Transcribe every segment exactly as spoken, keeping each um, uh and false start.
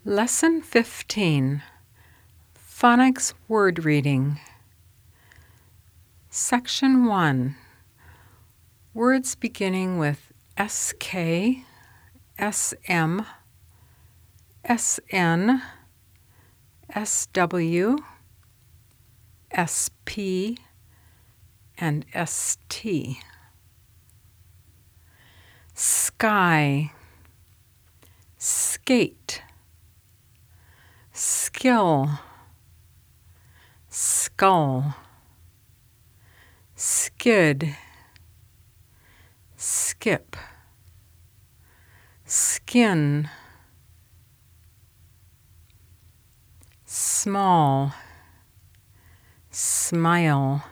Lesson fifteen, Phonics Word Reading. Section one, words beginning with S K, S M, S N, S W, S P, and S T. Sky, skate, skill, skull, skid, skip, skin, small, smile,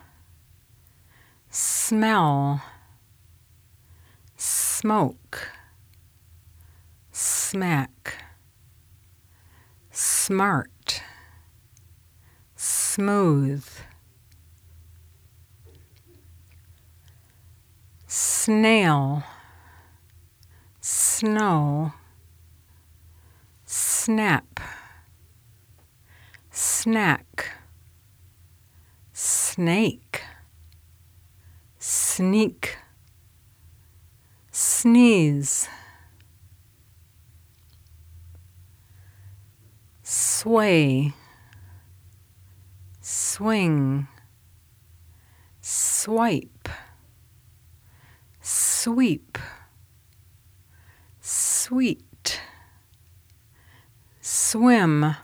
smell, smoke, smack, smart, smooth, snail, snow, snap, snack, snake, sneak, sneeze, sway, swing, swipe, sweep, sweet, swim,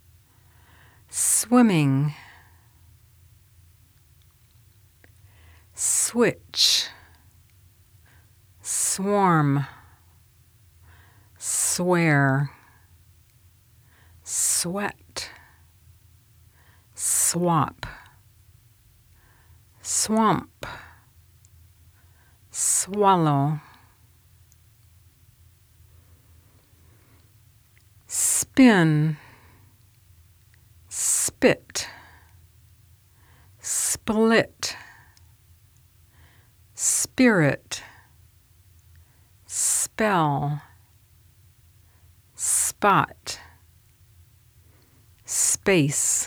swimming, switch, swarm, swear, sweat, swap, swamp, swallow, spin, spit, split, spirit, spell, spot, space,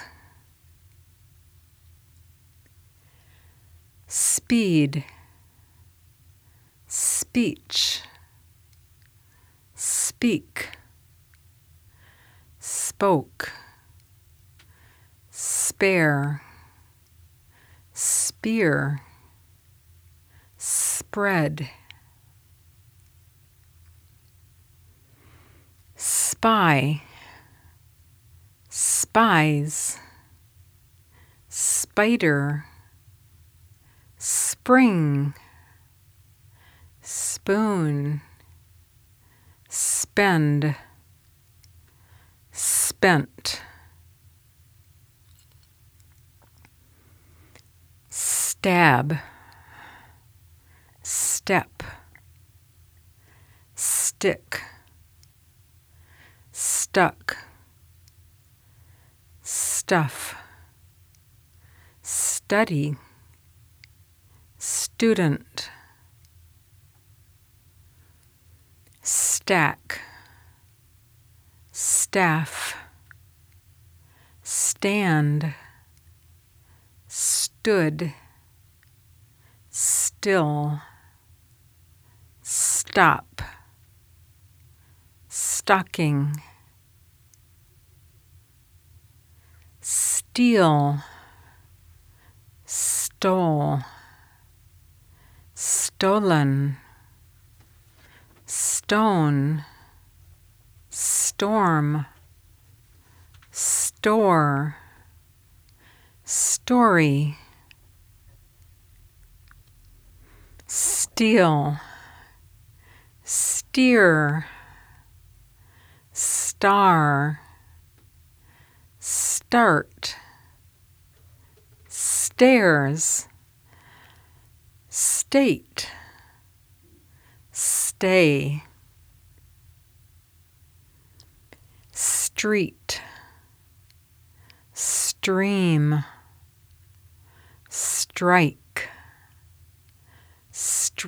speed, speech, speak, spoke, spare, spear, spread, spy, spies, spider, spring, spoon, spend, spent, stab, step, stick, stuck, stuff, study, student, stack, staff, stand, stood, still, stop, stocking, steal, stole, stolen, stone, storm, store, story, steal, steer, star, start, stairs, state, stay, street, stream, strike,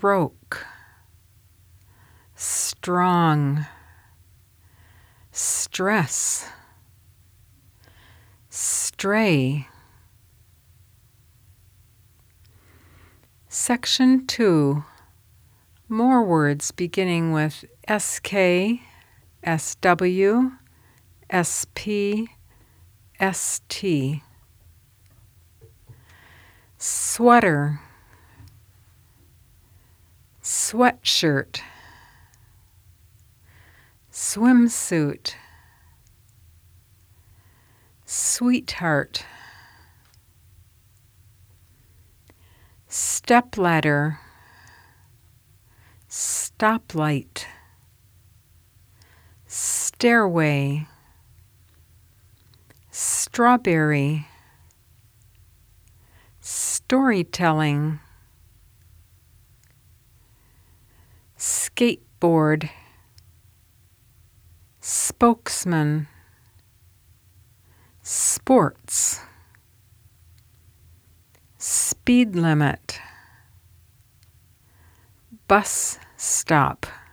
stroke, strong, stress, stray. Section two. More words beginning with S K, S W, S P, S T. Sweater, sweatshirt, swimsuit, sweetheart, stepladder, stoplight, stairway, strawberry, storytelling, skateboard, spokesman, sports, speed limit, bus stop.